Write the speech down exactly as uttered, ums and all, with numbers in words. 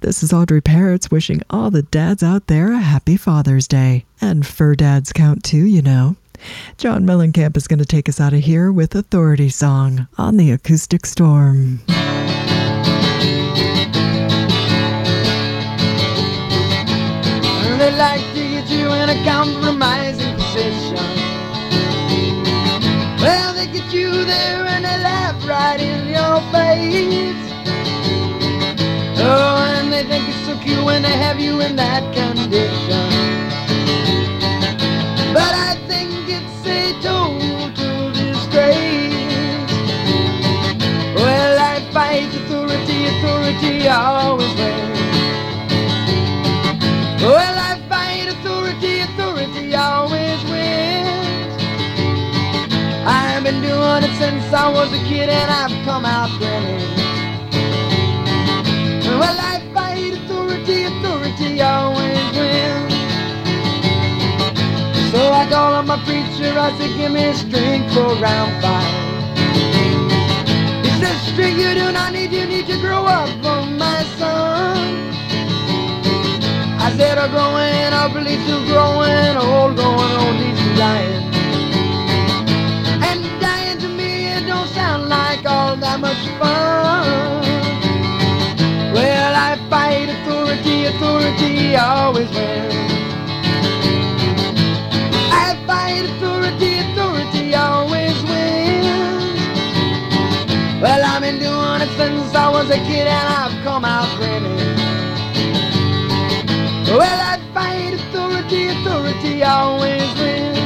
This is Audrey Parrots wishing all the dads out there a happy Father's Day. And fur dads count too, you know. John Mellencamp is going to take us out of here with Authority Song on the Acoustic Storm. They like to get you in a compromising position. Well, they get you there and they laugh right in your face. Oh, and they think it's so cute when they have you in that condition. But I think it's a total disgrace. Well, I fight authority, authority always wins. Well, I fight authority, authority always wins. I've been doing it since I was a kid and I've come out grinning. Well, I fight authority, authority always wins. So I call on my preacher, I say, give me strength for round five. He says, strength you do not need, you need to grow up, oh my son. I said, I'm growing up, at least I'm growing old, growing old, at least I'm dying. And dying to me, it don't sound like all that much fun. Well, I fight authority, authority always wins. I fight authority, authority always wins. Well, I've been doing it since I was a kid and I've come out grinning. Well, I fight authority, authority always wins.